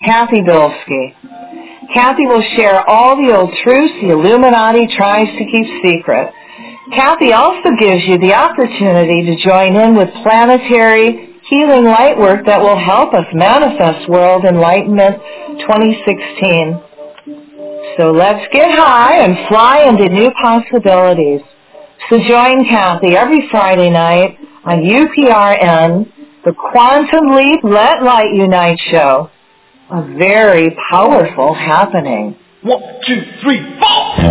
Kathy Bilski. Kathy will share all the old truths the Illuminati tries to keep secret. Kathy also gives you the opportunity to join in with planetary healing light work that will help us manifest World Enlightenment 2016. So let's get high and fly into new possibilities. So join Kathy every Friday night on UPRN, the Quantum Leap Let Light Unite show. A very powerful happening. 1, 2, 3, 4!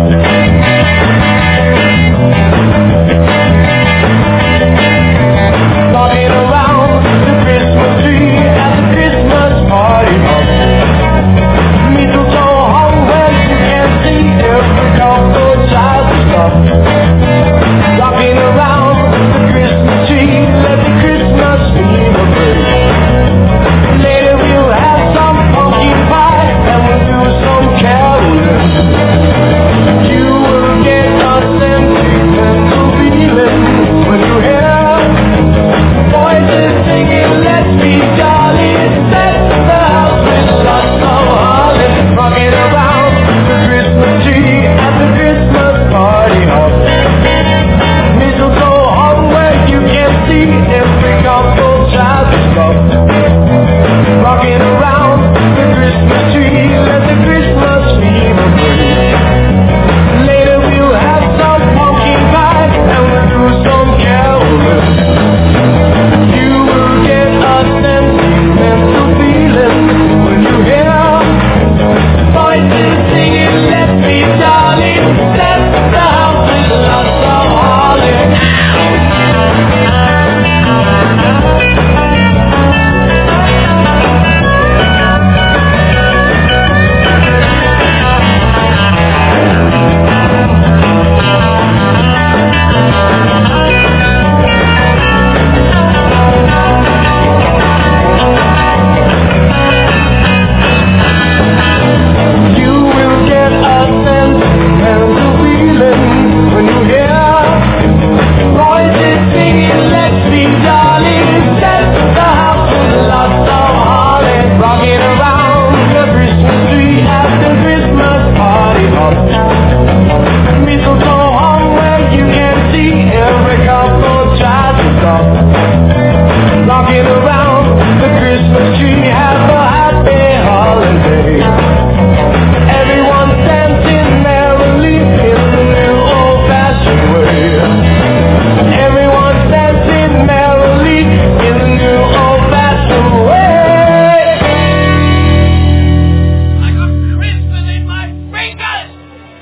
Walking around the Christmas tree at the Christmas party hop. Mistletoe hung where you can't see every couple child to stop. Walking around the Christmas tree, let the Christmas theme break. Later we'll have some pumpkin pie and we'll do some caroling. You will get a sentimental feeling when you hear voices singing, let's be jolly, set the house with lots of holly. Rocking around the Christmas tree at the Christmas party hop. Mistletoe hung where you can see every couple child to stop. Rocking around the Christmas tree, let the Christmas fever breathe. Later we'll have some pumpkin pie and we'll do some caroling. You will get a sentimental feeling when you hear voices singing, let's be jolly, set the house with lots of holly. You will get a sentimental feeling when you hear voices singing, let's be jolly, set the house with lots of holly. Rocking around the Christmas tree at the Christmas party hop. Mistletoe hung where you can see every couple child to stop. Rocking around the Christmas tree, have a happy holiday. Everyone's dancing merrily in the new old-fashioned way. Everyone's dancing merrily in the new old-fashioned way. I got Christmas in my fingers!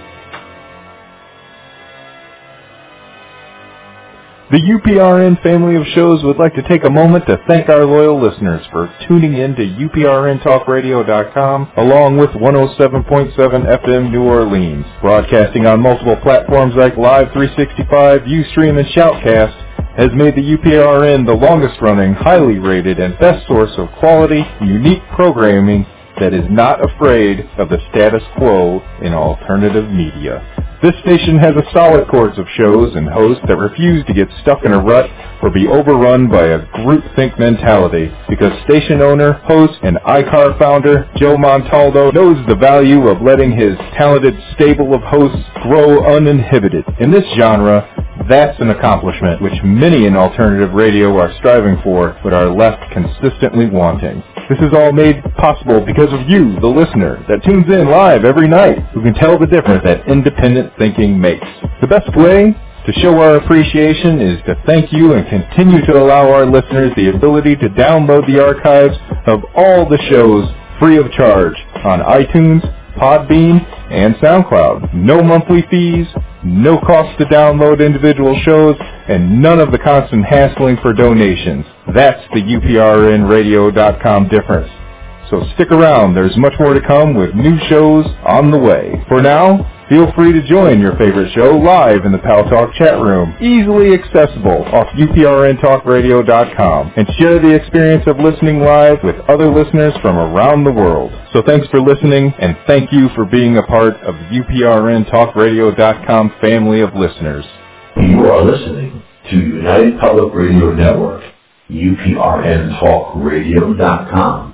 The UPRN family of shows would like to take a moment to thank our loyal listeners for tuning in to UPRNTalkRadio.com along with 107.7 FM New Orleans. Broadcasting on multiple platforms like Live 365, Ustream, and Shoutcast has made the UPRN the longest running, highly rated, and best source of quality, unique programming that is not afraid of the status quo in alternative media. This station has a solid course of shows and hosts that refuse to get stuck in a rut or be overrun by a groupthink mentality, because station owner, host, and iCar founder Joe Montaldo knows the value of letting his talented stable of hosts grow uninhibited. In this genre, that's an accomplishment which many in alternative radio are striving for, but are left consistently wanting. This is all made possible because of you, the listener, that tunes in live every night, who can tell the difference that independent thinking makes. The best way to show our appreciation is to thank you and continue to allow our listeners the ability to download the archives of all the shows free of charge on iTunes, Podbean, and SoundCloud. No monthly fees, no cost to download individual shows, and none of the constant hassling for donations. That's the UPRNradio.com difference. So stick around, there's much more to come with new shows on the way. For now, feel free to join your favorite show live in the Pal Talk chat room, easily accessible off UPRNTalkRadio.com, and share the experience of listening live with other listeners from around the world. So thanks for listening, and thank you for being a part of the UPRNTalkRadio.com family of listeners. You are listening to United Public Radio Network, UPRNTalkRadio.com,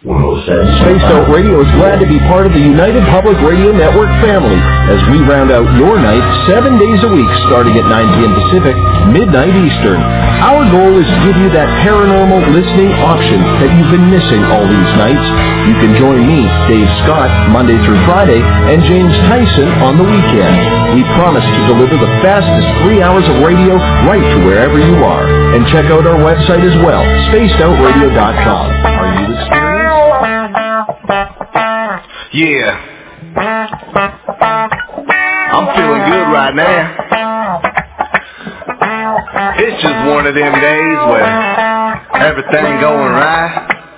107. Spaced Out Radio is glad to be part of the United Public Radio Network family as we round out your night 7 days a week starting at 9 p.m. Pacific, midnight Eastern. Our goal is to give you that paranormal listening option that you've been missing all these nights. You can join me, Dave Scott, Monday through Friday, and James Tyson on the weekend. We promise to deliver the fastest 3 hours of radio right to wherever you are. And check out our website as well, spacedoutradio.com. Are you experienced? Yeah. I'm feeling good right now. It's just one of them days where everything going right.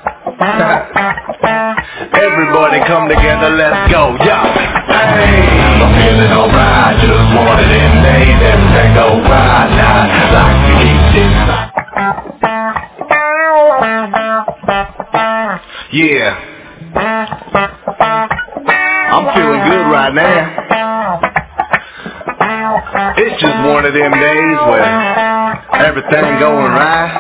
Everybody come together, let's go, yo. Hey, I'm feeling alright. Just one of them days, everything go right now. Like to keep this. Yeah. I'm feeling good right now. It's just one of them days where everything going right.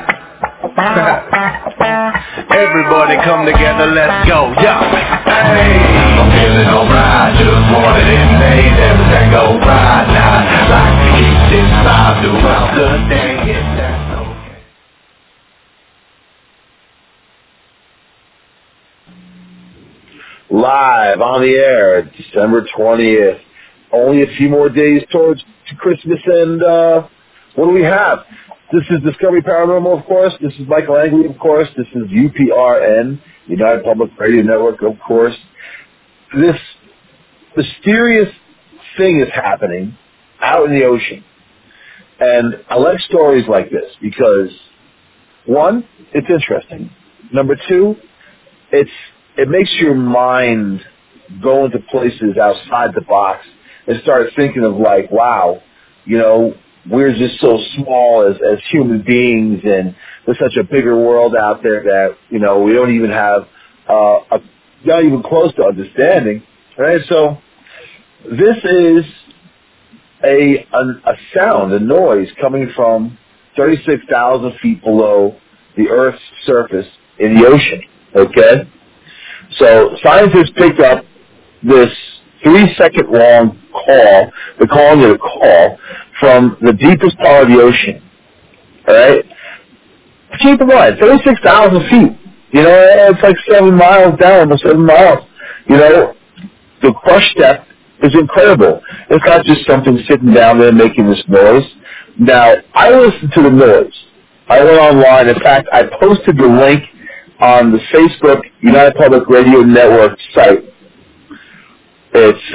Everybody come together, let's go, yo. Hey, I'm feeling alright. Just one of them days, everything go right now. Like to keep this vibe throughout the day. Live on the air, December 20th. Only a few more days towards Christmas, and what do we have? This is Discovery Paranormal, of course. This is Michael Angley, of course. This is UPRN, United Public Radio Network, of course. This mysterious thing is happening out in the ocean. And I like stories like this because, one, it's interesting. Number two, it makes your mind go into places outside the box and start thinking of like, wow, you know, we're just so small as human beings, and there's such a bigger world out there that, you know, we don't even have, not even close to understanding, right? So this is a sound, a noise coming from 36,000 feet below the Earth's surface in the ocean, okay? So scientists picked up this 3-second long call, they're calling it a call, from the deepest part of the ocean, all right? Keep in mind, 36,000 feet, you know, it's like 7 miles down, almost 7 miles. You know, the crush depth is incredible. It's not just something sitting down there making this noise. Now, I listened to the noise. I went online. In fact, I posted the link on the Facebook United Public Radio Network site. It's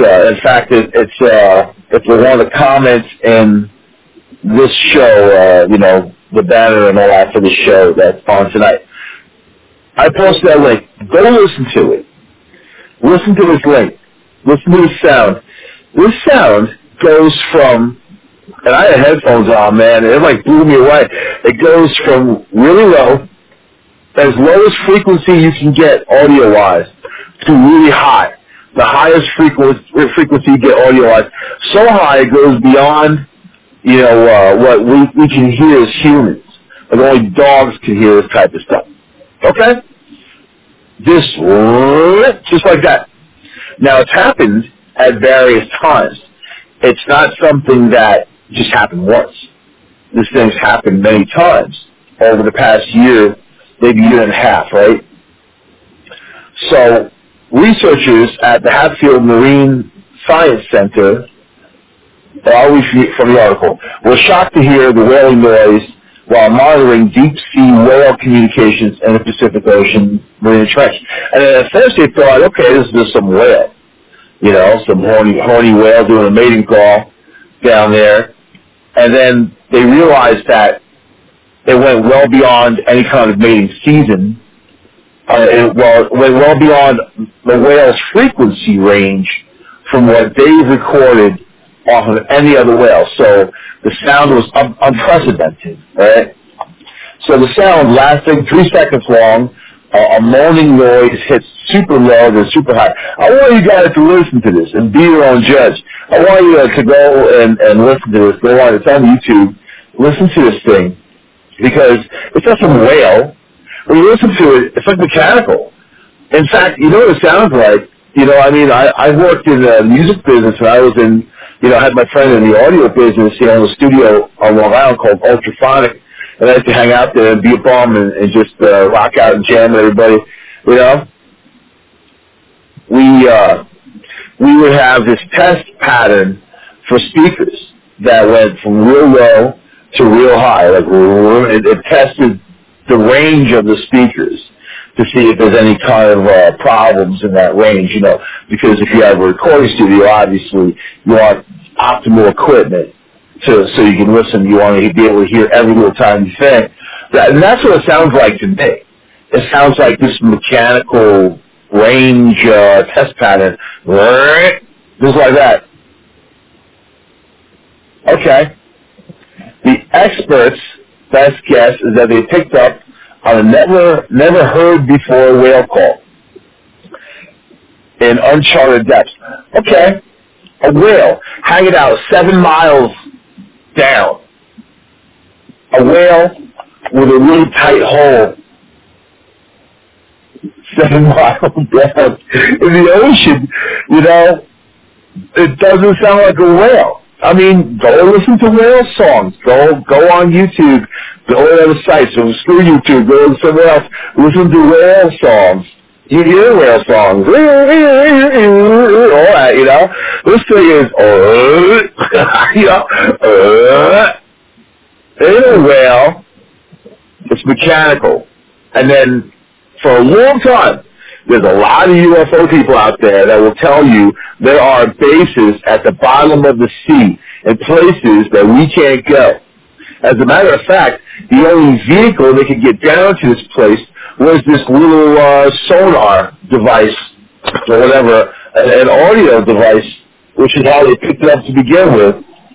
one of the comments in this show, you know, the banner and all that for the show that's on tonight. I posted that link. Go listen to it. Listen to this link. Listen to the sound. This sound goes from, and I had headphones on, man, and it like blew me away. It goes from really low, as low as frequency you can get audio-wise, to really high. The highest frequency you get audio-wise. So high it goes beyond, you know, what we can hear as humans. Like only dogs can hear this type of stuff. Okay? Just like that. Now, it's happened at various times. It's not something that just happened once. This thing's happened many times over the past year, maybe year and a half, right? So, researchers at the Hatfield Marine Science Center, I'll read from the article, were shocked to hear the wailing noise while monitoring deep-sea whale communications in the Pacific Ocean Marine Trench. And at first they thought, okay, this is just some whale, you know, some horny whale doing a mating call down there. And then they realized that it went well beyond any kind of mating season. It went well beyond the whale's frequency range from what they've recorded off of any other whale. So the sound was unprecedented, right? So the sound lasting 3 seconds long, a moaning noise hits super low then super high. I want you guys to listen to this and be your own judge. I want you to go and listen to this. Go on, it's on YouTube. Listen to this thing, because it's not some whale. When you listen to it, it's like mechanical. In fact, you know what it sounds like? You know, I mean, I worked in the music business when I was in, you know, I had my friend in the audio business, you know, in a studio on Long Island called Ultraphonic, and I had to hang out there and be a bum and just rock out and jam with everybody, you know. We would have this test pattern for speakers that went from real low to real high. Like it tested the range of the speakers to see if there's any kind of problems in that range, you know, because if you have a recording studio, obviously you want optimal equipment so you can listen. You want to be able to hear every little time you sing. And that's what it sounds like to me. It sounds like this mechanical range test pattern, just like that. Okay. The experts' best guess is that they picked up on a never heard before whale call in uncharted depths. Okay, a whale hanging out 7 miles down. A whale with a really tight hole 7 miles down in the ocean. You know, it doesn't sound like a whale. I mean, go listen to whale songs. Go on YouTube. Go to other sites. So screw YouTube. Go to somewhere else. Listen to whale songs. You hear whale songs. All right, you know. This thing is, you know, it ain't a whale. It's mechanical. And then, for a long time, there's a lot of UFO people out there that will tell you there are bases at the bottom of the sea in places that we can't go. As a matter of fact, the only vehicle they could get down to this place was this little sonar device or whatever, an audio device, which is how they picked it up to begin with.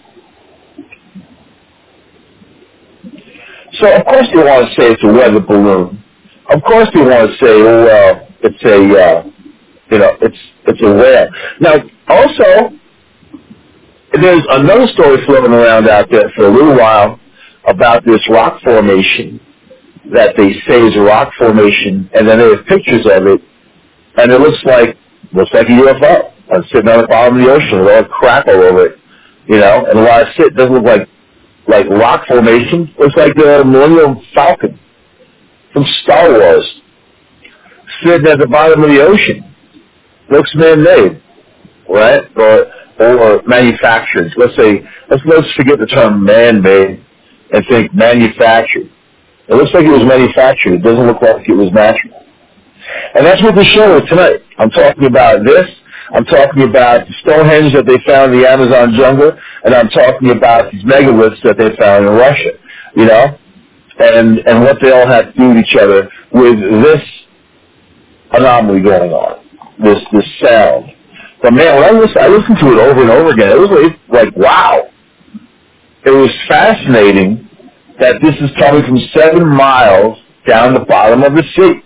So, of course, they want to say it's a weather balloon. Of course, they want to say, oh, well, it's a, you know, it's a whale. Now, also, there's another story floating around out there for a little while about this rock formation that they say is a rock formation, and then they have pictures of it, and it looks like a UFO. It's sitting on the bottom of the ocean with all the crap all over it, you know. And while it doesn't look like rock formation, it looks like the Millennium Falcon from Star Wars, sitting at the bottom of the ocean. Looks man-made, right? Or manufactured. Let's forget the term man-made and think manufactured. It looks like it was manufactured. It doesn't look like it was natural. And that's what the show is tonight. I'm talking about this. I'm talking about the Stonehenge that they found in the Amazon jungle, and I'm talking about these megaliths that they found in Russia, you know, and what they all have to do with each other with this anomaly going on, this sound. But man, when I listened to it over and over again, it was like wow. It was fascinating that this is coming from 7 miles down the bottom of the sea.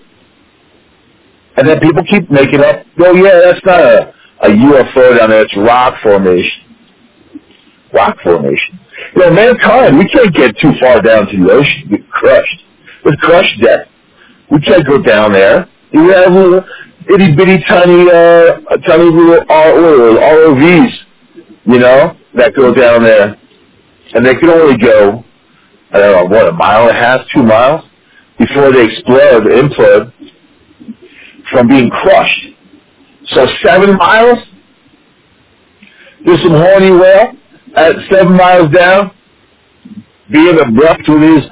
And then people keep making up, oh yeah, that's not a UFO down there, it's rock formation. Rock formation. You know, mankind, we can't get too far down to the ocean. We get crushed. We're crushed to death. We can't go down there. You have little itty-bitty tiny little ROVs, you know, that go down there. And they can only go, I don't know, 1.5 miles, 2 miles, before they implode from being crushed. So 7 miles? There's some horny whale at 7 miles down, being abrupt with his,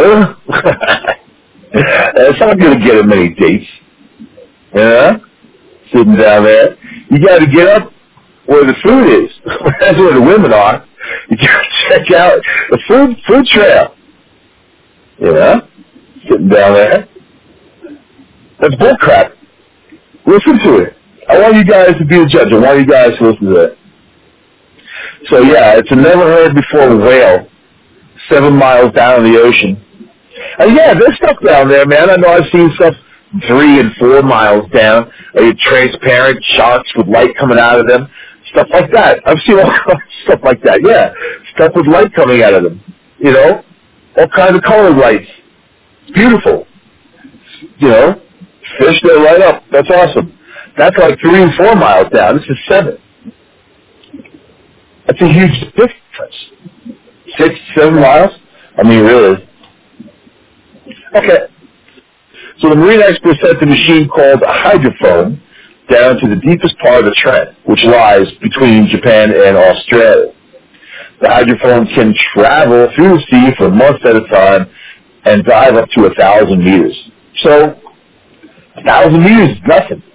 That's not going to get him many dates. Yeah? Sitting down there. You got to get up where the food is. That's where the women are. You got to check out the food trail. Yeah? Sitting down there. That's bullcrap. Listen to it. I want you guys to be the judge. I want you guys to listen to it. So yeah, it's a never heard before whale 7 miles down in the ocean. And yeah, there's stuff down there, man. I know I've seen stuff 3 and 4 miles down. Transparent sharks with light coming out of them. Stuff like that. I've seen all kinds of stuff like that, yeah. Stuff with light coming out of them. You know? All kinds of colored lights. Beautiful. You know? Fish that light up. That's awesome. That's like 3 and 4 miles down. This is 7. That's a huge difference. 6, 7 miles? I mean, really. Okay. So the marine experts sent the machine called a hydrophone down to the deepest part of the Trent, which lies between Japan and Australia. The hydrophone can travel through the sea for months at a time and dive up to 1,000 meters. So, 1,000 meters is nothing.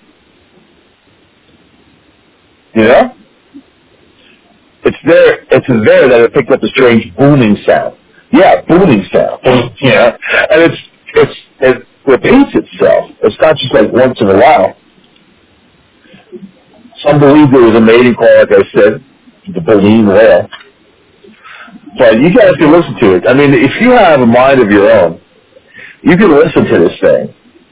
You know? It's there that it picked up a strange booming sound. Yeah, booming sound. Yeah. And it repeats itself. It's not just like once in a while. Some believe there was a mating call, like I said, the baleen whale. But you guys can listen to it. I mean, if you have a mind of your own, you can listen to this thing.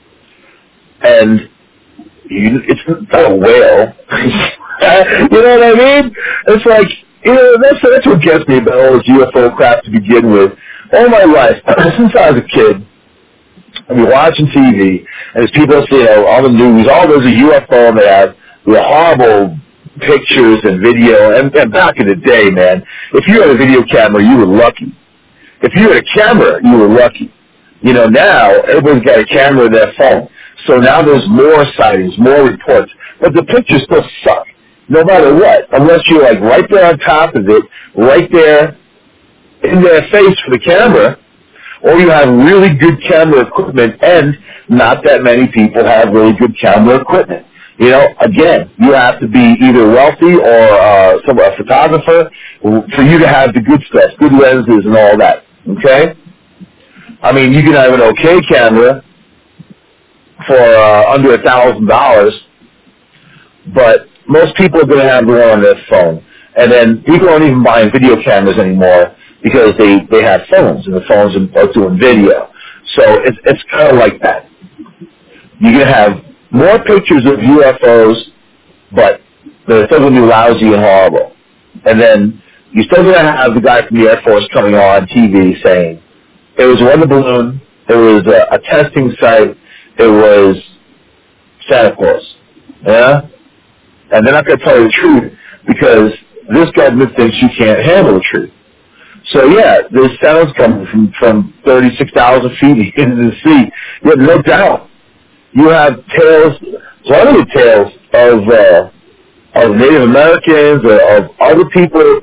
And it's not a whale. You know what I mean? It's like, you know, that's what gets me about all this UFO crap to begin with. All my life, since I was a kid, I'd be watching TV, and as people see, you know, on the news, there's a UFO, and they have the horrible pictures and video. And back in the day, man, if you had a video camera, you were lucky. If you had a camera, you were lucky. You know, now everybody's got a camera in their phone. So now there's more sightings, more reports. But the pictures still suck, no matter what, unless you're like right there on top of it, right there in their face for the camera, or you have really good camera equipment, and not that many people have really good camera equipment. You know, again, you have to be either wealthy or a photographer for you to have the good stuff, good lenses and all that, okay? I mean, you can have an okay camera for under $1,000, but most people are going to have their own on their phone. And then people aren't even buying video cameras anymore because they have phones, and the phones are doing video. So it's kind of like that. You're going to have more pictures of UFOs, but they're still going to be lousy and horrible. And then you're still going to have the guy from the Air Force coming on TV saying, it was a weather balloon, it was a testing site, it was Santa Claus. Yeah? And they're not going to tell you the truth because this government thinks you can't handle the truth. So, yeah, there's sounds coming from 36,000 feet into the sea. Yeah, no doubt. You have tales, plenty of tales of Native Americans, of other people,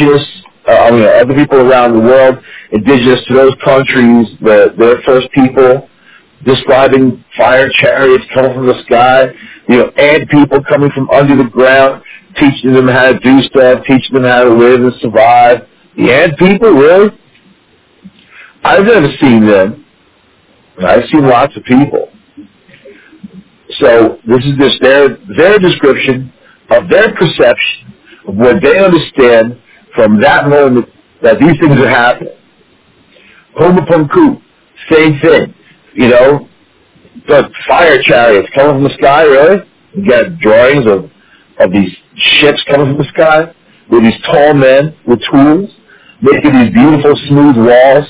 other people around the world, indigenous to those countries, their first people, describing fire chariots coming from the sky, you know, ant people coming from under the ground, teaching them how to do stuff, teaching them how to live and survive. The ant people, really? I've never seen them. I've seen lots of people. So this is just their description of their perception of what they understand from that moment that these things are happening. Homapunku, same thing. You know, the fire chariots coming from the sky, really? You got drawings of these ships coming from the sky with these tall men with tools, making these beautiful smooth walls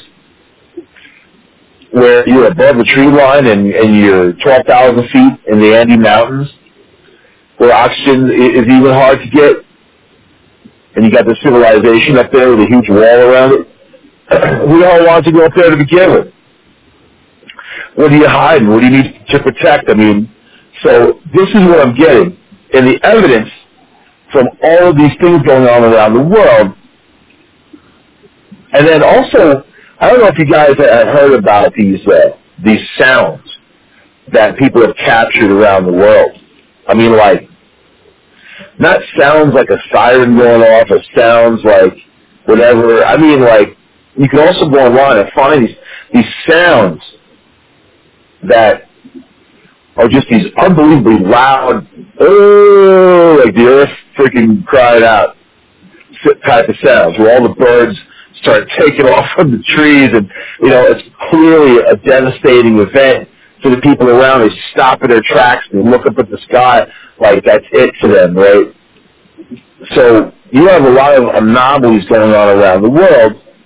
where you're above the tree line and you're 12,000 feet in the Andes Mountains, where oxygen is even hard to get, and you got the civilization up there with a huge wall around it. Who the hell wants to go up there to begin with? What do you hide? What do you need to protect? I mean, so this is what I'm getting. And the evidence from all of these things going on around the world. And then also, I don't know if you guys have heard about these sounds that people have captured around the world. I mean, like, not sounds like a siren going off, or sounds like whatever. I mean, like, you can also go online and find these sounds that are just these unbelievably loud, oh, like the earth freaking cried out type of sounds, where all the birds start taking off from the trees, and, you know, it's clearly a devastating event for the people around. They stop in their tracks and look up at the sky like that's it to them, right? So you have a lot of anomalies going on around the world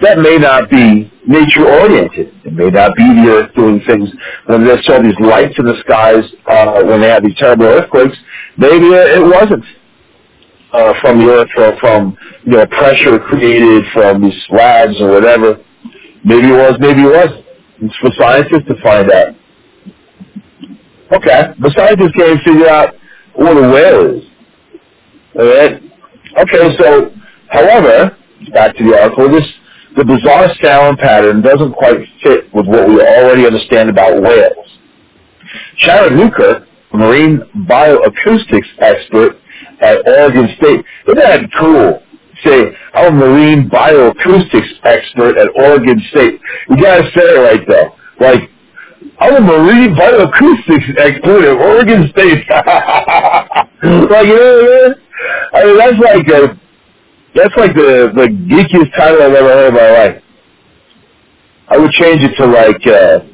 that may not be nature-oriented. It may not be the Earth doing things when there's all these lights in the skies when they have these terrible earthquakes. Maybe it wasn't from the Earth or from pressure created from these slabs or whatever. Maybe it was, maybe it wasn't. It's for scientists to find out. Okay, the scientists can't figure out what a whale is. All right? Okay, so, however, back to the article, the bizarre sound pattern doesn't quite fit with what we already understand about whales. Sharon Newkirk, a marine bioacoustics expert at Oregon State, isn't that cool? Say, I'm a marine bioacoustics expert at Oregon State. You gotta say it right though. Like, I'm a marine bioacoustics expert at Oregon State. Like, you know what I mean? I mean, that's like the geekiest title I've ever heard in my life. I would change it to like,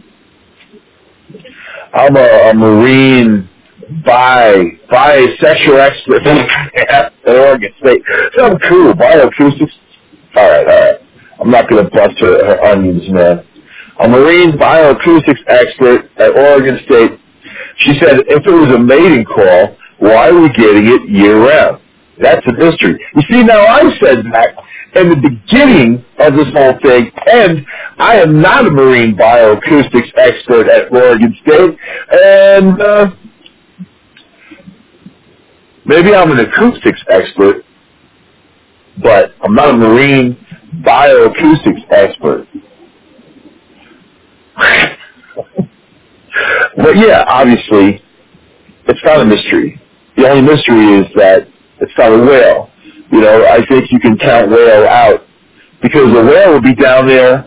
I'm a marine bisexual expert at Oregon State. Something cool, bioacoustics. All right. I'm not going to bust her onions, man. A marine bioacoustics expert at Oregon State. She said, if it was a mating call, why are we getting it year-round? That's a mystery. You see, now I said that in the beginning of this whole thing, and I am not a marine bioacoustics expert at Oregon State, and maybe I'm an acoustics expert, but I'm not a marine bioacoustics expert. But yeah, obviously, it's not a mystery. The only mystery is that it's not a whale. I think you can count whale out because a whale would be down there,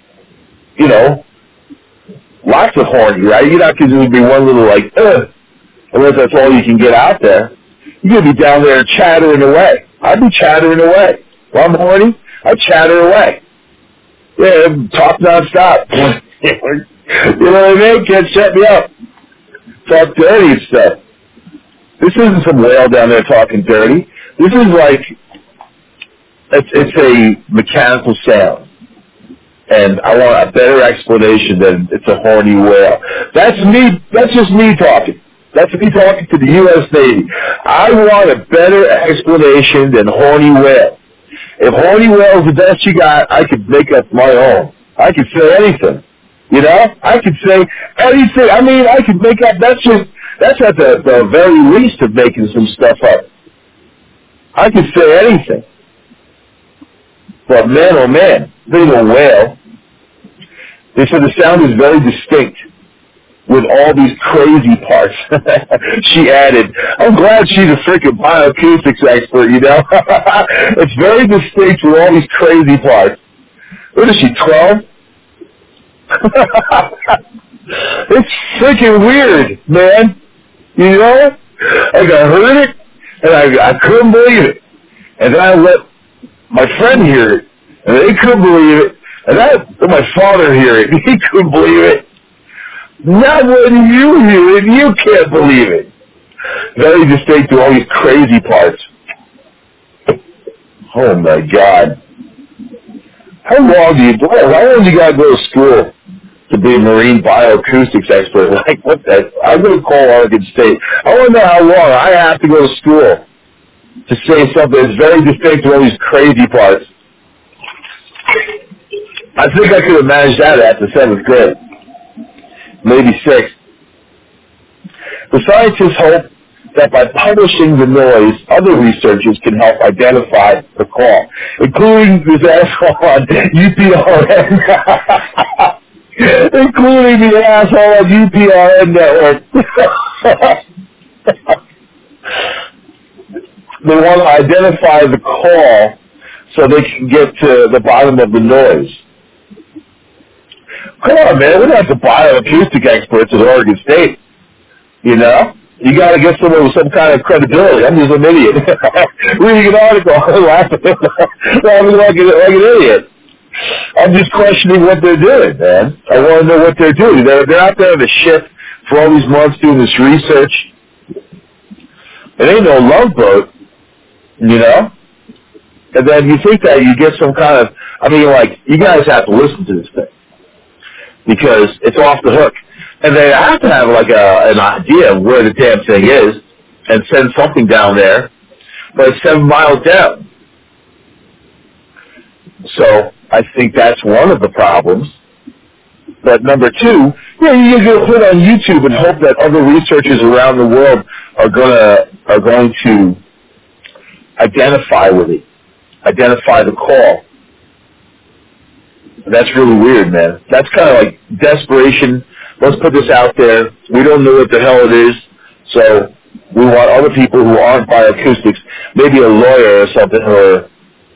lots of horny, right? You're not going to be one little like, unless that's all you can get out there. You're going to be down there chattering away. I'd be chattering away. While I'm horny, I'd chatter away. Yeah, talk nonstop. You know what I mean? Can't shut me up. Talk dirty and stuff. This isn't some whale down there talking dirty. This is like, it's a mechanical sound. And I want a better explanation than it's a horny whale. That's just me talking. That's me talking to the U.S. Navy. I want a better explanation than horny whale. If horny whale is the best you got, I could make up my own. I could say anything. I could say anything. I mean, I could make up, that's at the very least of making some stuff up. I could say anything. But man, oh man, being a whale, they said the sound is very distinct with all these crazy parts. She added, I'm glad she's a freaking bioacoustics expert, It's very distinct with all these crazy parts. What is she, 12? It's freaking weird, man. Like I heard it, and I couldn't believe it. And then I let my friend hear it, and they couldn't believe it. And I let my father hear it, and he couldn't believe it. Not when you hear it, you can't believe it. Very distinct to all these crazy parts. Oh my God. How long do you go to school to be a marine bioacoustics expert? Like, what the? I'm going to call Oregon State. I want to know how long I have to go to school to say something that's very distinct to all these crazy parts. I think I could have managed that after 7th grade. Maybe 6th. The scientists hope that by publishing the noise, other researchers can help identify the call, including this asshole on UPRN. Including the asshole on UPRN network. They want to identify the call so they can get to the bottom of the noise. Come on, man. We're not the bioacoustic experts at Oregon State. You got to get someone with some kind of credibility. I'm just an idiot. Reading an article, laughing like an idiot. I'm just questioning what they're doing, man. I want to know what they're doing. They're out there on the ship for all these months doing this research. It ain't no love boat, And then you think that you get some kind of I mean, like, you guys have to listen to this thing because it's off the hook. And they have to have, like, an idea of where the damn thing is and send something down there, but it's 7 miles down. So I think that's one of the problems. But number two, yeah, you're going to put it on YouTube and hope that other researchers around the world are going to identify with it, identify the call. That's really weird, man. That's kind of like desperation. Let's put this out there. We don't know what the hell it is, so we want other people who aren't bioacoustics, maybe a lawyer or something, or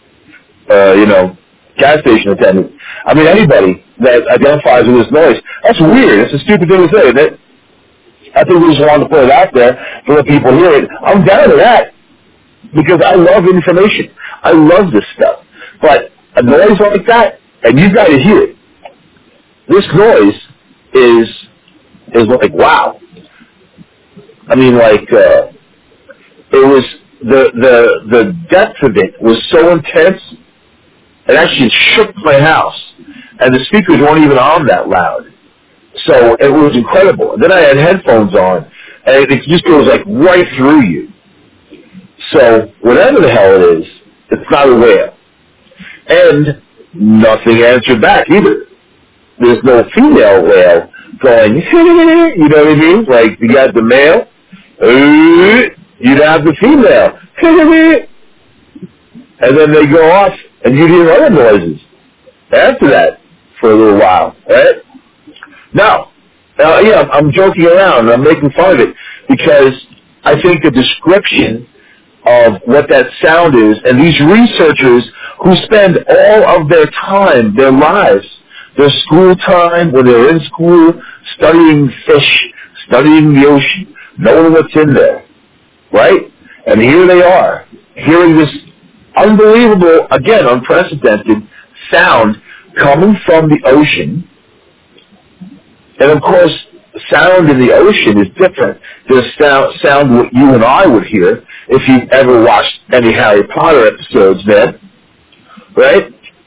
gas station attendant. I mean, anybody that identifies with this noise. That's weird. It's a stupid thing to say, isn't it? I think we just wanted to put it out there to let people hear it. I'm down to that because I love information. I love this stuff. But a noise like that, and you've got to hear it. This noise is like, wow. I mean, like, it was, the depth of it was so intense, it actually shook my house. And the speakers weren't even on that loud. So it was incredible. And then I had headphones on, and it just goes like right through you. So whatever the hell it is, it's not a whale. And nothing answered back either. There's no female whale going, you know what I mean? Like, you got the male, you'd have the female, and then they go off, and you'd hear other noises after that for a little while, right? Now, I'm joking around, I'm making fun of it, because I think the description of what that sound is, and these researchers who spend all of their time, their lives, their school time, when they're in school, studying fish, studying the ocean, knowing what's in there, right? And here they are, hearing this unbelievable, again, unprecedented sound coming from the ocean. And of course, sound in the ocean is different than sound what you and I would hear if you've ever watched any Harry Potter episodes, man. Right?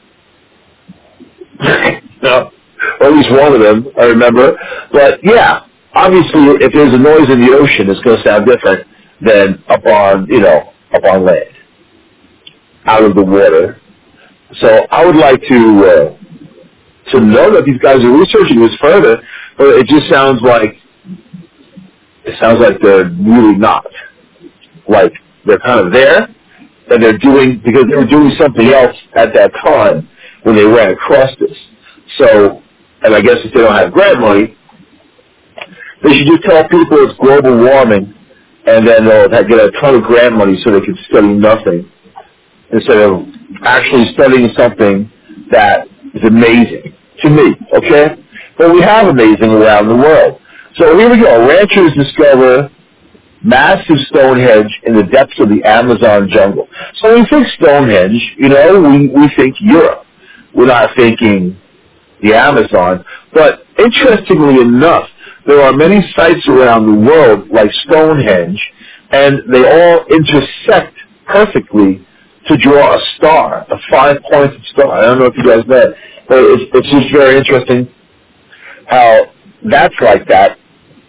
No, or at least one of them, I remember. But yeah, obviously, if there's a noise in the ocean, it's going to sound different than up on land, out of the water. So I would like to know that these guys are researching this further, but it just sounds like they're really not. Like they're kind of there, and they're doing, because they were doing something else at that time when they ran across this. So, and I guess if they don't have grant money, they should just tell people it's global warming, and then they'll get a ton of grant money so they can study nothing instead of actually studying something that is amazing to me, okay? But we have amazing around the world. So here we go. Ranchers discover massive Stonehenge in the depths of the Amazon jungle. So when we think Stonehenge, we think Europe. We're not thinking the Amazon. But interestingly enough, there are many sites around the world like Stonehenge, and they all intersect perfectly to draw a star, a 5-pointed star. I don't know if you guys know it, but it's just very interesting how that's like that.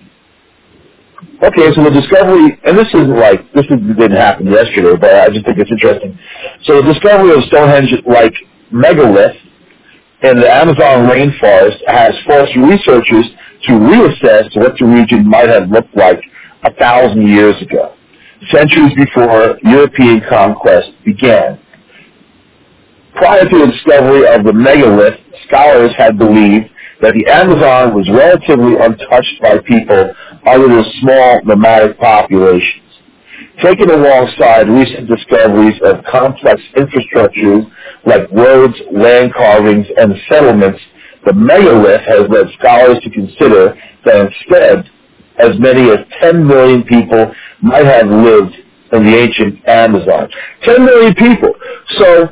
Okay, so the discovery, and this didn't happen yesterday, but I just think it's interesting. So the discovery of Stonehenge-like megalith in the Amazon rainforest has forced researchers to reassess what the region might have looked like 1,000 years ago, centuries before European conquest began. Prior to the discovery of the megalith, scholars had believed that the Amazon was relatively untouched by people other than small nomadic populations. Taken alongside recent discoveries of complex infrastructures like roads, land carvings, and settlements, the megalith has led scholars to consider that instead, as many as 10 million people might have lived in the ancient Amazon. 10 million people. So,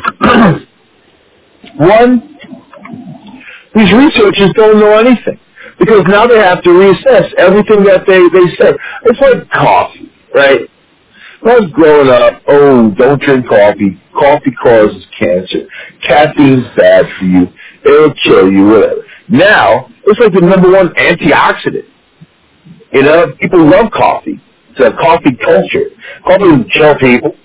these researchers don't know anything, because now they have to reassess everything that they say. It's like coffee, right? When I was growing up, don't drink coffee. Coffee causes cancer. Caffeine's bad for you. It'll kill you, whatever. Now, it's like the number one antioxidant. You know, people love coffee. It's a coffee culture. Coffee doesn't kill people.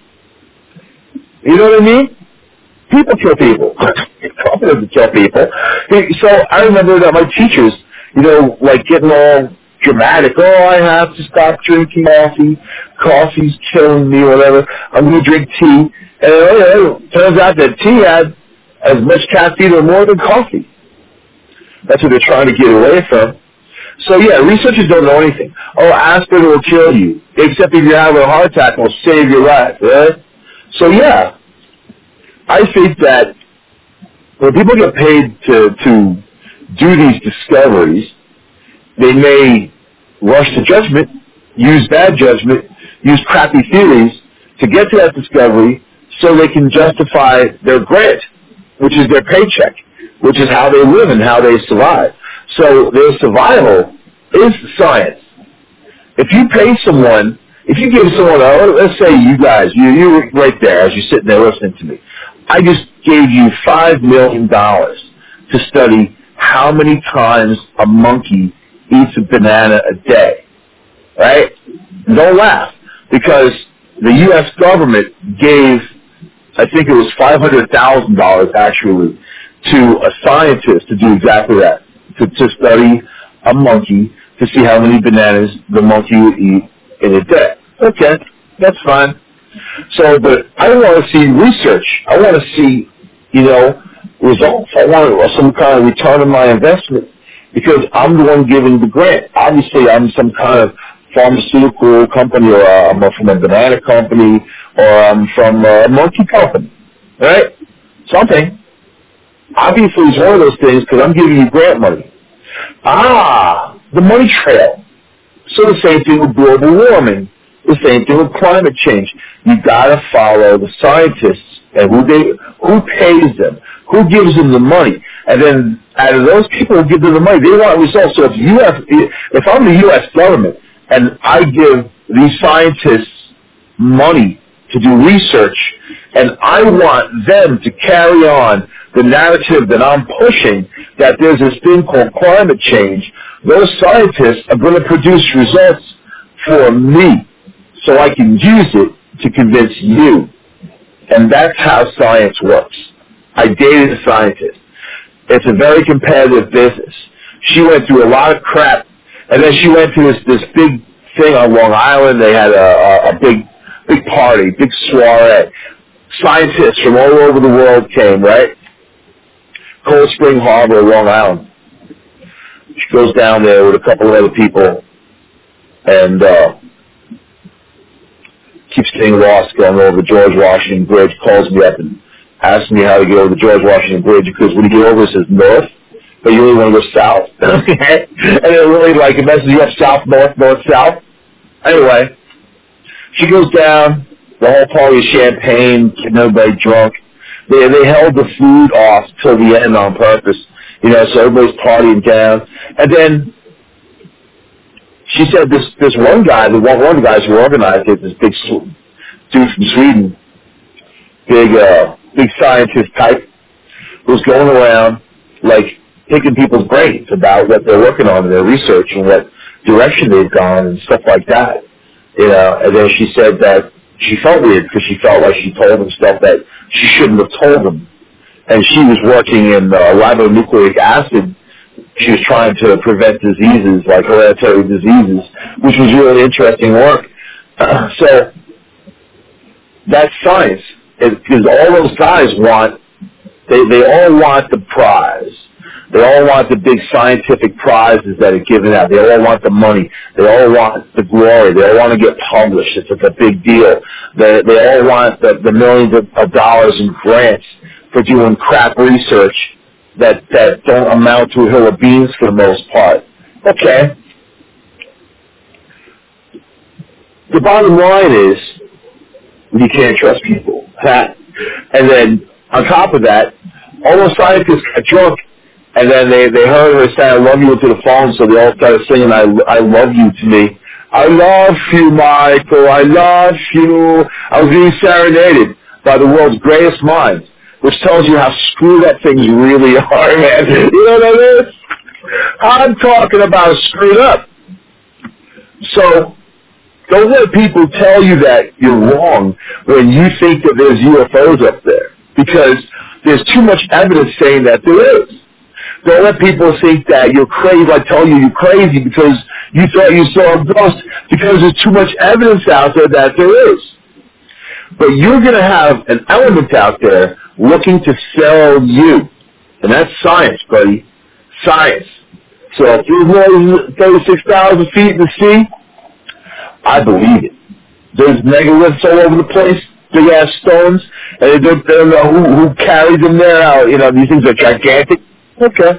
You know what I mean? People kill people. Coffee doesn't kill people. So I remember that my teachers, you know, like getting all dramatic. I have to stop drinking coffee. Coffee's killing me, whatever. I'm going to drink tea. And it turns out that tea had as much caffeine or more than coffee. That's what they're trying to get away from. So, yeah, researchers don't know anything. Aspirin will kill you, except if you have a heart attack, it will save your life, right? So, yeah, I think that when people get paid to do these discoveries, they may rush to judgment, use bad judgment, use crappy theories to get to that discovery so they can justify their grant, which is their paycheck, which is how they live and how they survive. So their survival is science. If you pay someone, if you give someone, let's say you guys, you right there as you're sitting there listening to me, I just gave you $5 million to study how many times a monkey eats a banana a day, right? Don't laugh, because the U.S. government gave, I think it was $500,000 actually, to a scientist to do exactly that, to study a monkey to see how many bananas the monkey would eat in a day. Okay, that's fine. So, but I want to see research. I want to see, you know, results. I want some kind of return on my investment because I'm the one giving the grant. Obviously, I'm some kind of pharmaceutical company, or I'm from a banana company, or I'm from a monkey company, right? Something. Obviously, it's one of those things because I'm giving you grant money. The money trail. So the same thing with global warming. The same thing with climate change. You got to follow the scientists and who pays them, who gives them the money, and then out of those people who give them the money, they want results. So if I'm the U.S. government and I give these scientists money to do research, and I want them to carry on the narrative that I'm pushing, that there's this thing called climate change, those scientists are going to produce results for me so I can use it to convince you. And that's how science works. I dated a scientist. It's a very competitive business. She went through a lot of crap, and then she went to this big thing on Long Island. They had a big party, big soiree. Scientists from all over the world came, right? Cold Spring Harbor, Long Island. She goes down there with a couple of other people and keeps getting lost going over the George Washington Bridge, calls me up and asks me how to get over the George Washington Bridge, because when you get over it says north, but you really want to go south. Okay? And it really, like, it messes you up south, north, north, south. Anyway, she goes down, the whole party of champagne, getting everybody drunk. They held the food off till the end on purpose, you know, so everybody's partying down. And then she said this one guy, one of the guys who organized it, this big dude from Sweden, big scientist type, was going around, like, picking people's brains about what they're working on in their research and what direction they've gone and stuff like that, you know. And then she said that she felt weird because she felt like she told them stuff that she shouldn't have told them. And she was working in ribonucleic acid. She was trying to prevent diseases like hereditary diseases, which was really interesting work. So that's science, because all those guys want, they all want the prize. They all want the big scientific prizes that are given out. They all want the money. They all want the glory. They all want to get published. It's like a big deal. They all want the millions of dollars in grants for doing crap research that don't amount to a hill of beans for the most part. Okay. The bottom line is you can't trust people. And then on top of that, all those scientists got drunk, and then they heard her say, "I love you," into the phone, so they all started singing, I love you to me, I love you, Michael. I love you. I was being serenaded by the world's greatest mind, which tells you how screwed up things really are, man. You know what I mean? I'm talking about screwed up. So don't let people tell you that you're wrong when you think that there's UFOs up there, because there's too much evidence saying that there is. Don't let people think that you're crazy. I tell you you're crazy because you thought you saw a ghost, because there's too much evidence out there that there is. But you're going to have an element out there looking to sell you. And that's science, buddy. Science. So if you're more than 36,000 feet in the sea, I believe it. There's megaliths all over the place, big-ass stones, and they don't know who carried them there. You know, these things are gigantic. Okay.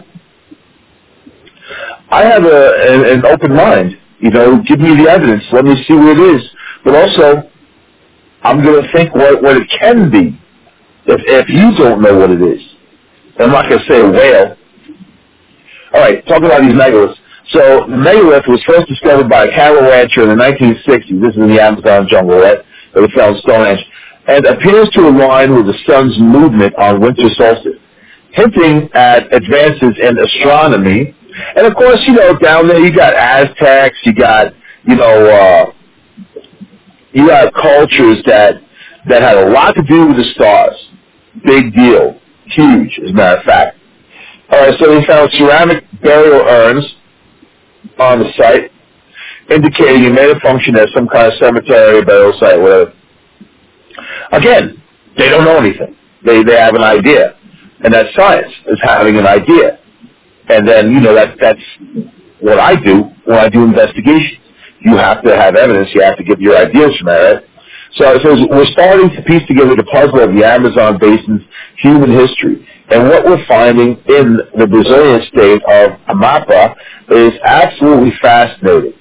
I have an open mind. You know, give me the evidence. Let me see what it is. But also, I'm going to think what it can be if you don't know what it is. I'm not going to say a whale. All right, talking about these megaliths. So the megalith was first discovered by a cattle rancher in the 1960s. This is in the Amazon jungle, right? They found Stonehenge. And appears to align with the sun's movement on winter solstice, hinting at advances in astronomy. And of course, you know, down there you got Aztecs, you got, you know, you got cultures that had a lot to do with the stars. Big deal. Huge, as a matter of fact. All right, so they found ceramic burial urns on the site, indicating it may have functioned as some kind of cemetery, burial site, whatever. Again, they don't know anything. They have an idea. And that's science, is having an idea. And then, you know, that's what I do when I do investigations. You have to have evidence. You have to give your ideas from that, right? So it says, we're starting to piece together the puzzle of the Amazon basin's human history. And what we're finding in the Brazilian state of Amapá is absolutely fascinating.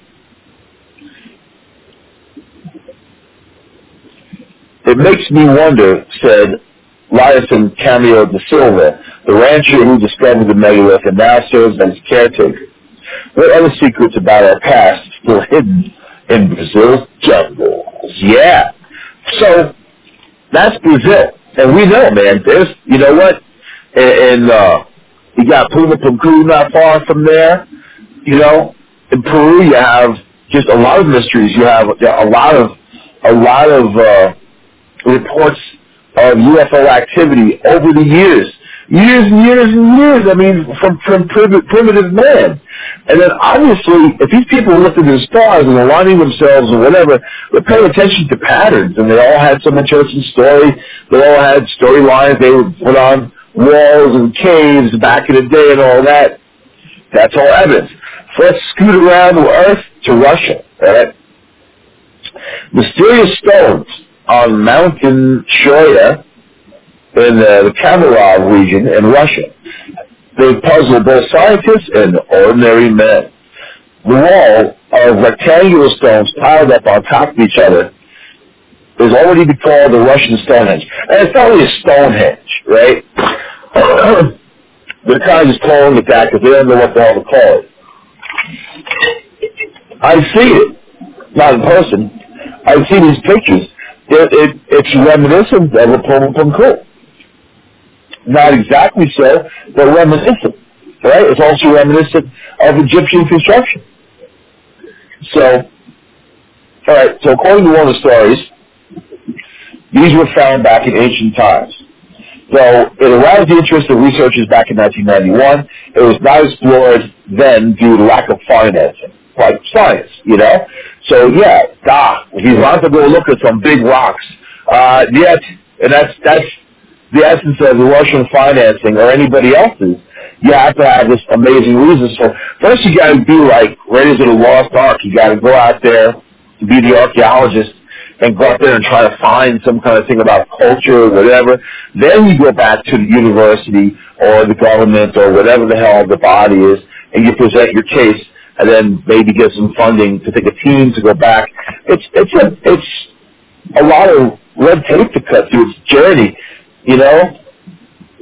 It makes me wonder, said Lyson Camilo da Silva, the rancher who discovered the megalith and now serves as caretaker. What other secrets about our past still hidden in Brazil's jungles? Yeah. So, that's Brazil. And we know, man, there's, you know what? And you got Puma Punku not far from there. You know, in Peru you have just a lot of mysteries. You have a lot of reports of UFO activity over the years. Years and years and years, I mean, from primitive man. And then obviously, if these people looked at the stars and aligning themselves or whatever, they're paying attention to patterns, and they all had some interesting story. They all had storylines they would put on walls and caves back in the day and all that. That's all evidence. So let's scoot around the Earth to Russia, all right? Mysterious stones on Mountain Shoya in the Kamarov region in Russia. They puzzle both scientists and ordinary men. The wall of rectangular stones piled up on top of each other is already been called the Russian Stonehenge. And it's not really a Stonehenge, right? They're kind of just calling it that because they don't know what the hell to call it. I've seen it, not in person. I've seen these pictures. It's reminiscent of a Puma Punku. Not exactly so, but reminiscent, right? It's also reminiscent of Egyptian construction. So, all right, so according to one of the stories, these were found back in ancient times. Though it aroused the interest of researchers back in 1991, it was not explored then due to lack of financing, like science, you know? So, yeah, if you want to go look at some big rocks, yet, and that's the essence of the Russian financing or anybody else's, you have to have this amazing reason. So first you got to be like Raiders of the Lost Ark. You got to go out there to be the archaeologist and go out there and try to find some kind of thing about culture or whatever. Then you go back to the university or the government or whatever the hell the body is, and you present your case, and then maybe get some funding to take a team to go back. It's a lot of red tape to cut through. It's a journey. You know,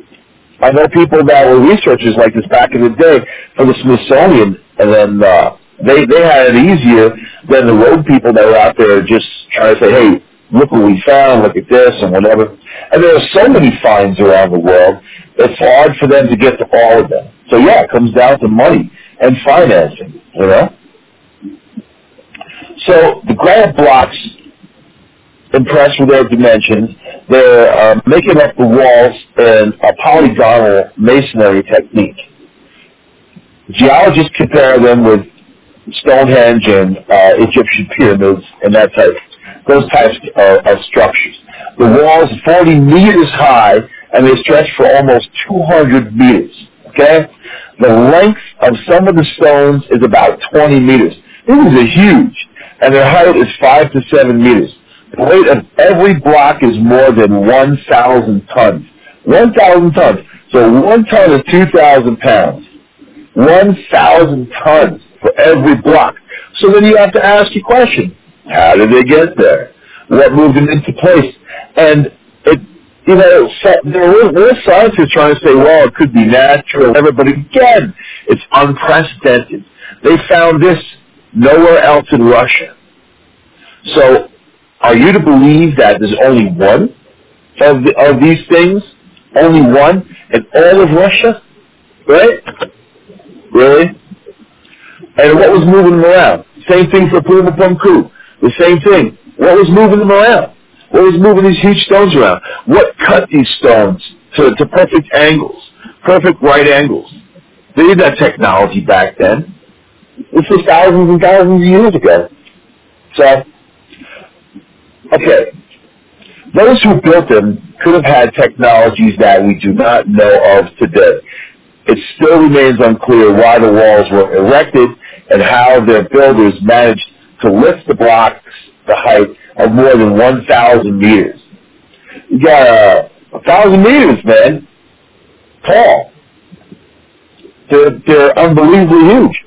I know people that were researchers like this back in the day for the Smithsonian, and then They had it easier than the road people that were out there just trying to say, hey, look what we found, look at this and whatever. And there are so many finds around the world, it's hard for them to get to all of them. So yeah, it comes down to money and financing, you know. So the granite blocks, impressed with their dimensions, they're making up the walls in a polygonal masonry technique. Geologists compare them with Stonehenge and Egyptian pyramids and those types of structures. The walls are 40 meters high and they stretch for almost 200 meters. Okay? The length of some of the stones is about 20 meters. These are huge, and their height is 5 to 7 meters. The weight of every block is more than 1,000 tons. 1,000 tons. So 1 ton is 2,000 pounds. 1,000 tons for every block. So then you have to ask your question, how did they get there? What moved them into place? And there were scientists trying to say, well, it could be natural, whatever, but again, it's unprecedented. They found this nowhere else in Russia. So are you to believe that there's only one of these things? Only one in all of Russia? Right? Really? And what was moving them around? Same thing for Puma Punku. The same thing. What was moving them around? What was moving these huge stones around? What cut these stones to perfect angles, perfect right angles? They didn't have technology back then. This was thousands and thousands of years ago. So, okay. Those who built them could have had technologies that we do not know of today. It still remains unclear why the walls were erected and how their builders managed to lift the blocks the height of more than 1,000 meters. You got 1,000 meters, man. Tall. They're unbelievably huge.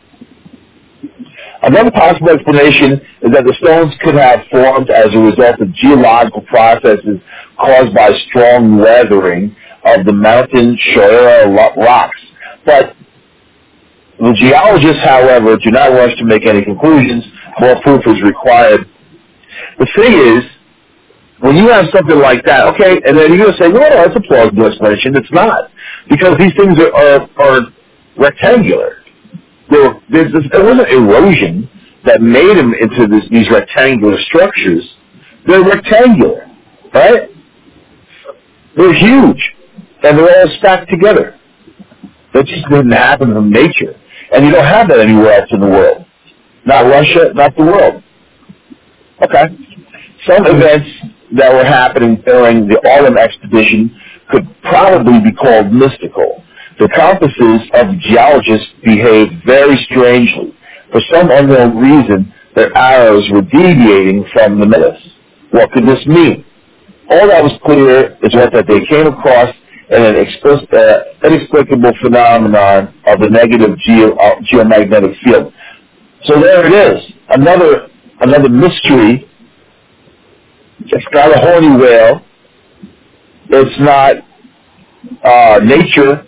Another possible explanation is that the stones could have formed as a result of geological processes caused by strong weathering of the mountain Shoira rocks. But the geologists, however, do not rush to make any conclusions. More proof is required. The thing is, when you have something like that, okay, and then you're going to say, well, that's a plausible explanation. It's not, because these things are rectangular. There wasn't erosion that made them into these rectangular structures. They're rectangular, right? They're huge, and they're all stacked together. That just didn't happen from nature. And you don't have that anywhere else in the world. Not Russia, not the world. Okay. Some events that were happening during the autumn expedition could probably be called mystical. The compasses of geologists behaved very strangely. For some unknown reason, their arrows were deviating from the compass. What could this mean? All that was clear is that they came across an inexplicable phenomenon of the negative geomagnetic field. So there it is, another mystery. It's not a horny whale. It's not nature,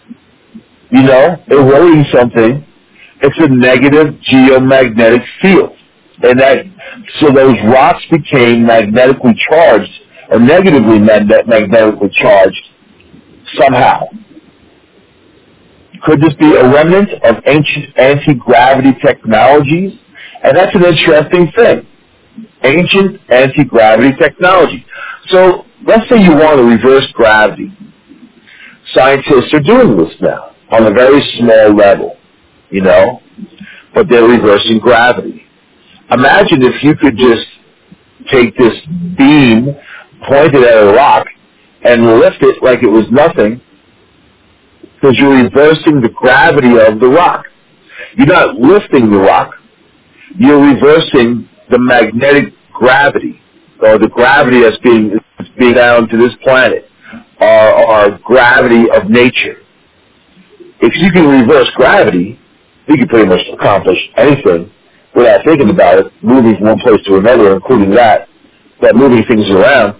eroding something. It's a negative geomagnetic field. And so those rocks became magnetically charged, or negatively magnetically charged somehow. Could this be a remnant of ancient anti-gravity technologies? And that's an interesting thing. Ancient anti-gravity technology. So let's say you want to reverse gravity. Scientists are doing this now on a very small level, but they're reversing gravity. Imagine if you could just take this beam pointed at a rock and lift it like it was nothing, because you're reversing the gravity of the rock. You're not lifting the rock. You're reversing the magnetic gravity, or the gravity that's being down to this planet, or gravity of nature. If you can reverse gravity, you can pretty much accomplish anything without thinking about it, moving from one place to another, including that moving things around.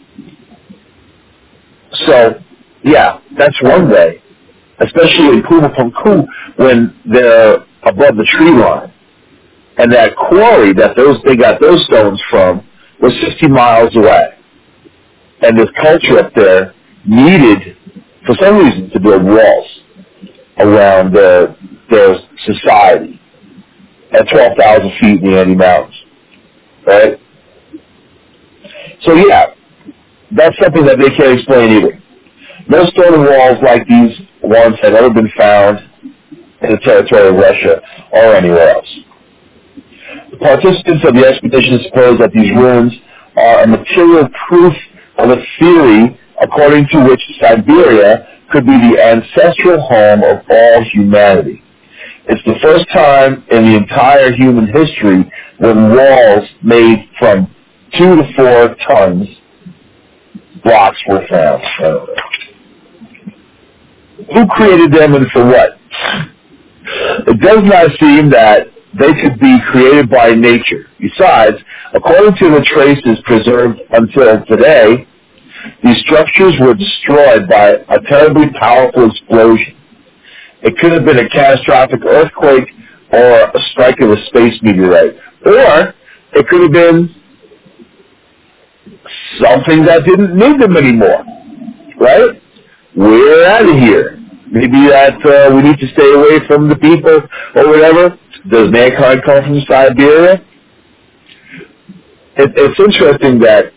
So, yeah, that's one way, especially in Puma Punku, when they're above the tree line. And that quarry that they got those stones from was 60 miles away. And this culture up there needed, for some reason, to build walls around their society at 12,000 feet in the Andes Mountains. Right? So yeah, that's something that they can't explain either. No stone walls like these ones have ever been found in the territory of Russia or anywhere else. The participants of the expedition suppose that these ruins are a material proof of a theory according to which Siberia could be the ancestral home of all humanity. It's the first time in the entire human history when walls made from 2 to 4 tons blocks were found. Who created them and for what? It does not seem that they could be created by nature. Besides, according to the traces preserved until today, these structures were destroyed by a terribly powerful explosion. It could have been a catastrophic earthquake or a strike of a space meteorite. Or it could have been something that didn't need them anymore. Right? We're out of here. Maybe that we need to stay away from the people or whatever. Does mankind come from Siberia? It's interesting that,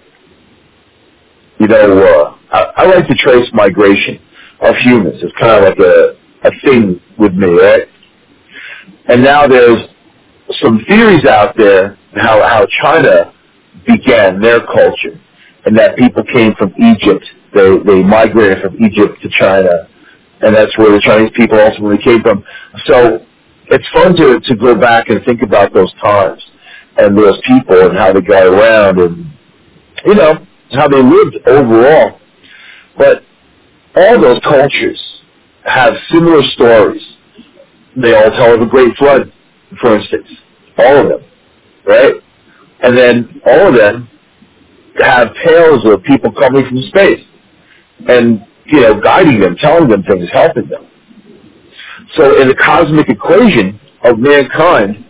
I like to trace migration of humans. It's kind of like a thing with me, right? And now there's some theories out there how China began their culture, and that people came from Egypt. They migrated from Egypt to China, and that's where the Chinese people ultimately came from. So it's fun to go back and think about those times and those people and how they got around and, how they lived overall. But all those cultures have similar stories. They all tell of a great flood, for instance. All of them, right? And then all of them have tales of people coming from space and, guiding them, telling them things, helping them. So in the cosmic equation of mankind,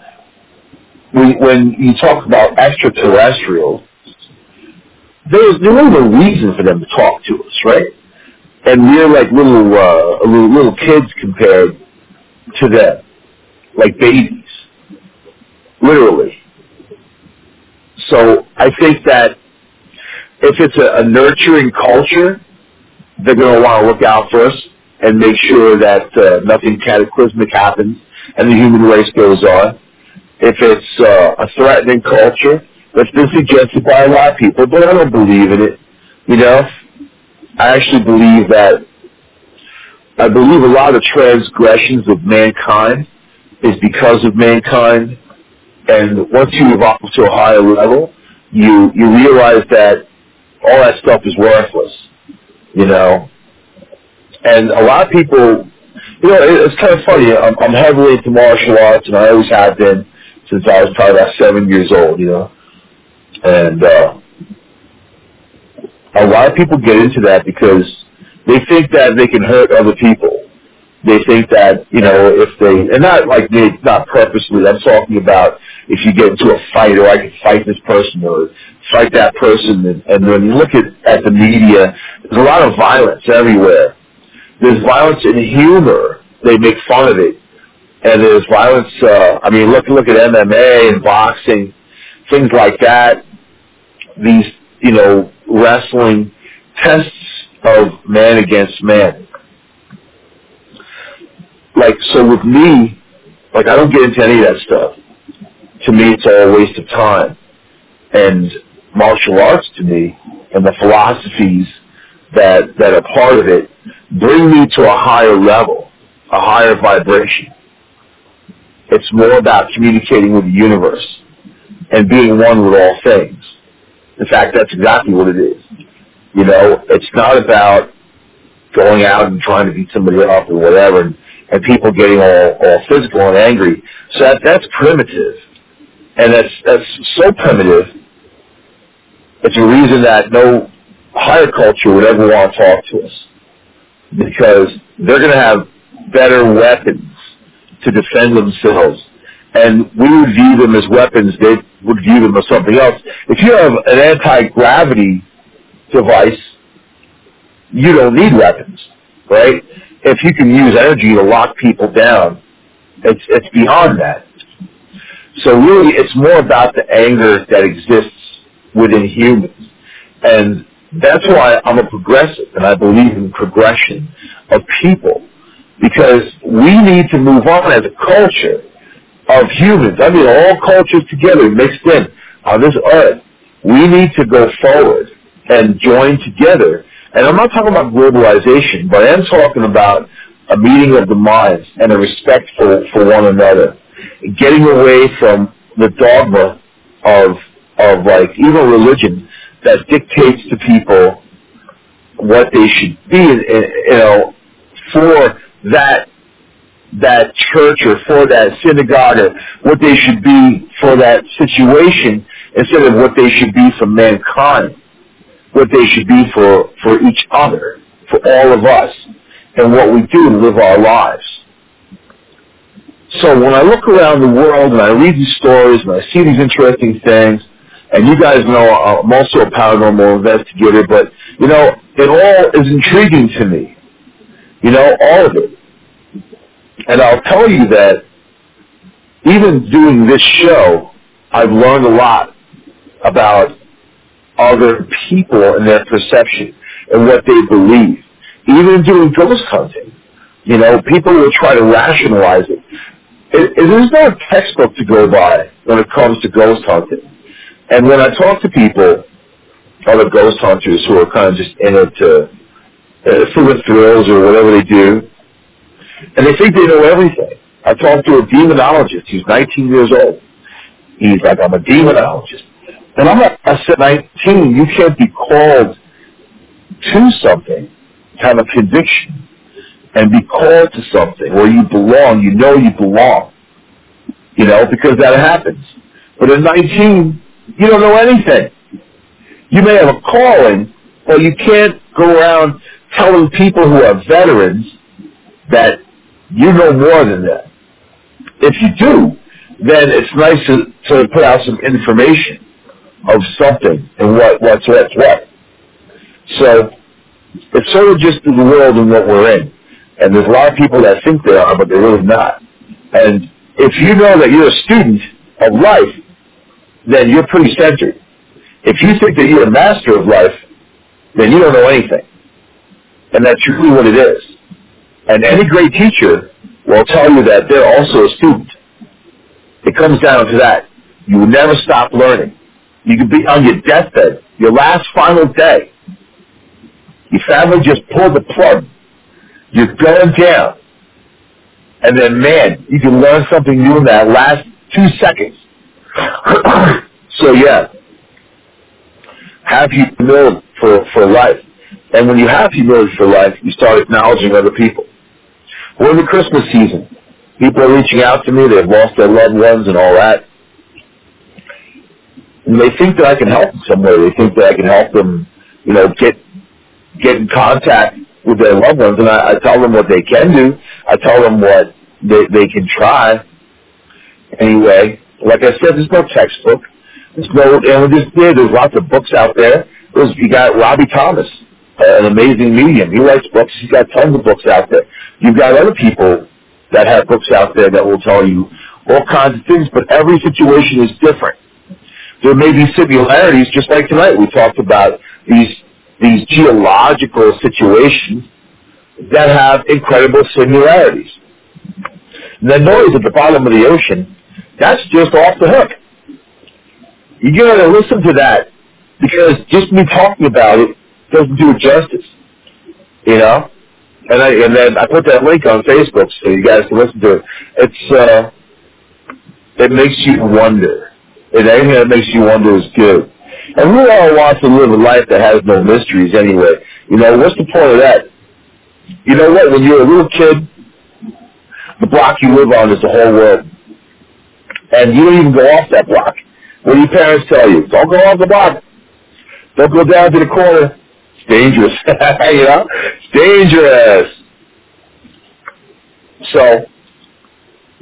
when you talk about extraterrestrials, there was no reason for them to talk to us, right? And we're like little kids compared to them, like babies, literally. So I think that if it's a nurturing culture, they're going to want to look out for us and make sure that nothing cataclysmic happens and the human race goes on. If it's a threatening culture, that's been suggested by a lot of people, but I don't believe in it. I actually believe a lot of the transgressions of mankind is because of mankind, and once you evolve to a higher level, you realize that all that stuff is worthless, And a lot of people, it's kind of funny. I'm heavily into martial arts, and I always have been since I was probably about 7 years old, And a lot of people get into that because they think that they can hurt other people. They think that, if they, and not like me, not purposely, I'm talking about if you get into a fight, or I can fight this person or fight that person, and when you look at the media, there's a lot of violence everywhere. There's violence in humor. They make fun of it. And there's violence, look at MMA and boxing, things like that. These, wrestling tests of man against man. So with me, I don't get into any of that stuff. To me, it's all a waste of time. And martial arts, to me, and the philosophies that are part of it, bring me to a higher level, a higher vibration. It's more about communicating with the universe and being one with all things. In fact, that's exactly what it is. It's not about going out and trying to beat somebody up or whatever, and people getting all physical and angry. So that's primitive. And that's so primitive, it's a reason that no higher culture would ever want to talk to us. Because they're going to have better weapons to defend themselves. And we would view them as weapons. They would view them as something else. If you have an anti-gravity device, you don't need weapons, right? If you can use energy to lock people down, it's beyond that. So really, it's more about the anger that exists within humans. And that's why I'm a progressive, and I believe in progression of people, because we need to move on as a culture of humans. I mean, all cultures together, mixed in on this earth. We need to go forward and join together. And I'm not talking about globalization, but I am talking about a meeting of the minds and a respect for one another. Getting away from the dogma of like even religion that dictates to people what they should be, you know, for that church or for that synagogue, or what they should be for that situation, instead of what they should be for mankind, what they should be for each other, for all of us, and what we do to live our lives. So when I look around the world and I read these stories and I see these interesting things, and you guys know I'm also a paranormal investigator, but, you know, it all is intriguing to me. You know, all of it. And I'll tell you that even doing this show, I've learned a lot about other people and their perception and what they believe. Even doing ghost hunting, you know, people will try to rationalize it. There's no textbook to go by when it comes to ghost hunting. And when I talk to people, other ghost hunters who are kind of just in it for the thrills or whatever they do, and they think they know everything. I talked to a demonologist. He's 19 years old. He's like, I'm a demonologist. And I said, 19, you can't be called to something, have a conviction, and be called to something where you belong. You know you belong, you know, because that happens. But at 19, you don't know anything. You may have a calling, but you can't go around telling people who are veterans that you know more than that. If you do, then it's nice to put out some information of something and what's what. So it's sort of just the world and what we're in. And there's a lot of people that think they are, but they're really not. And if you know that you're a student of life, then you're pretty centered. If you think that you're a master of life, then you don't know anything. And that's really what it is. And any great teacher will tell you that they're also a student. It comes down to that. You will never stop learning. You could be on your deathbed, your last final day. Your family just pulled the plug. You're going down. And then, man, you can learn something new in that last 2 seconds. So, yeah, have humility for life. And when you have humility for life, you start acknowledging other people. We're in the Christmas season. People are reaching out to me. They've lost their loved ones and all that. And they think that I can help them some way. They think that I can help them, you know, get in contact with their loved ones. And I tell them what they can do. I tell them what they can try. Anyway, like I said, there's no textbook. There's lots of books out there. You got Robbie Thomas, an amazing medium. He writes books. He's got tons of books out there. You've got other people that have books out there that will tell you all kinds of things, but every situation is different. There may be similarities, just like tonight. We talked about these geological situations that have incredible similarities. And the noise at the bottom of the ocean, that's just off the hook. You got to listen to that, because just me talking about it doesn't do it justice, you know. And then I put that link on Facebook so you guys can listen to it. It makes you wonder. And anything that makes you wonder is good. And who all wants to live a life that has no mysteries anyway? You know, what's the point of that? You know what? When you're a little kid, the block you live on is the whole world. And you don't even go off that block. What do your parents tell you? Don't go off the block. Don't go down to the corner. It's dangerous. You know? It's dangerous. So,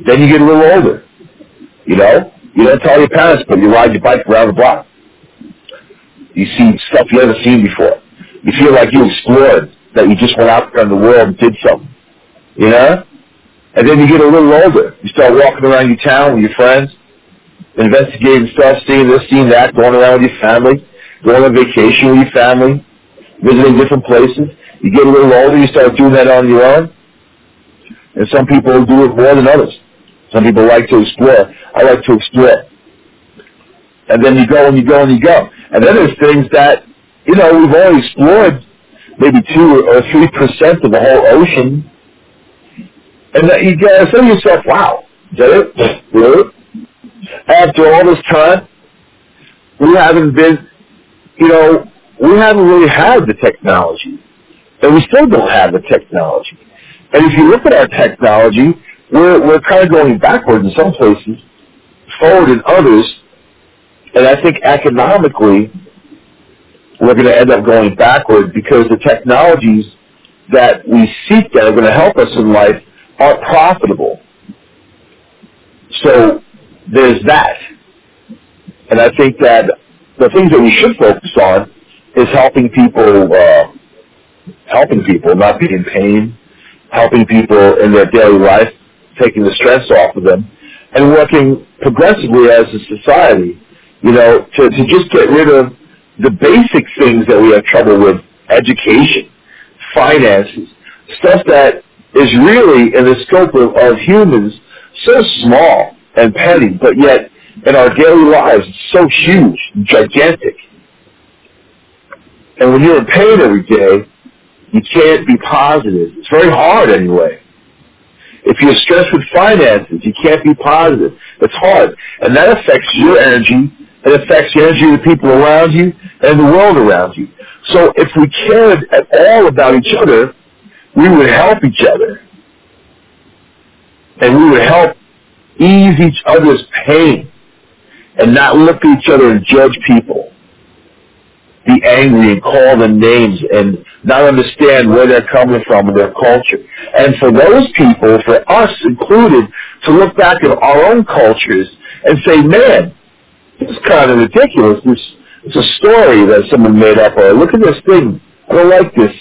Then you get a little older. You know? You don't tell your parents, but you ride your bike around the block. You see stuff you haven't seen before. You feel like you explored, that you just went out there in the world and did something. You know? And then you get a little older. You start walking around your town with your friends, investigating stuff, seeing this, seeing that, going around with your family, going on vacation with your family, visiting different places. You get a little older, you start doing that on your own. And some people do it more than others. Some people like to explore. I like to explore. And then you go and you go and you go. And then there's things that, you know, we've only explored maybe 2 or 3% of the whole ocean. And that you gotta say to yourself, wow, is that it? Really? After all this time, we haven't been, you know, we haven't really had the technology. And we still don't have the technology. And if you look at our technology, we're kind of going backwards in some places, forward in others, and I think economically we're going to end up going backward because the technologies that we seek that are going to help us in life aren't profitable. So there's that. And I think that the things that we should focus on is helping people, not being in pain, helping people in their daily life, taking the stress off of them, and working progressively as a society, you know, to just get rid of the basic things that we have trouble with, education, finances, stuff that is really in the scope of humans so small and petty, but yet in our daily lives it's so huge, gigantic. And when you're in pain every day, you can't be positive. It's very hard anyway. If you're stressed with finances, you can't be positive. It's hard. And that affects your energy. It affects the energy of the people around you and the world around you. So if we cared at all about each other, we would help each other. And we would help ease each other's pain and not look at each other and judge people. Be angry and call them names and not understand where they're coming from in their culture. And for those people, for us included, to look back at our own cultures and say, man, this is kind of ridiculous. It's a story that someone made up, or look at this thing. I don't like this.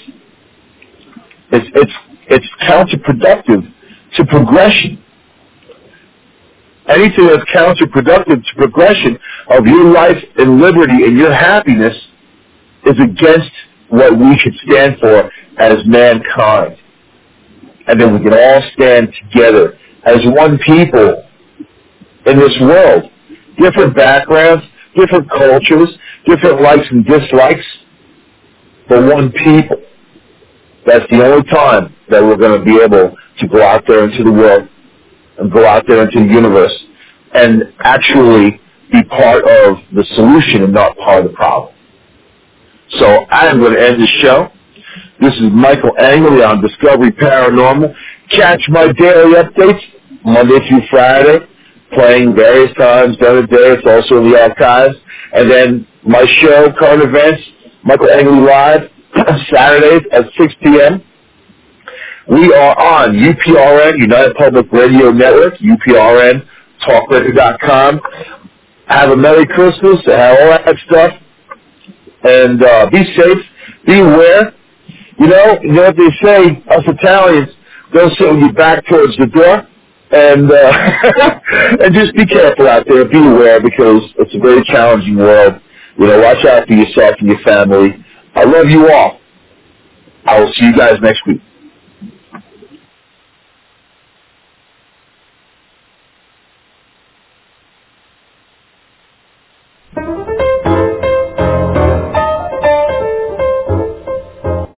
It's counterproductive to progression. Anything that's counterproductive to progression of your life and liberty and your happiness is against what we should stand for as mankind. And then we can all stand together as one people in this world. Different backgrounds, different cultures, different likes and dislikes, but one people. That's the only time that we're going to be able to go out there into the world and go out there into the universe and actually be part of the solution and not part of the problem. So I am going to end the show. This is Michael Angley on Discovery Paranormal. Catch my daily updates Monday through Friday, playing various times during the day. It's also in the archives. And then my show, Current Events, Michael Angley Live, Saturdays at 6 p.m. We are on UPRN, United Public Radio Network, UPRN, TalkRadio.com. Have a Merry Christmas, have all that stuff. And be safe, be aware. You know what they say, us Italians, don't sit with your back towards the door. And and just be careful out there, be aware, because it's a very challenging world. You know, watch out for yourself and your family. I love you all. I will see you guys next week.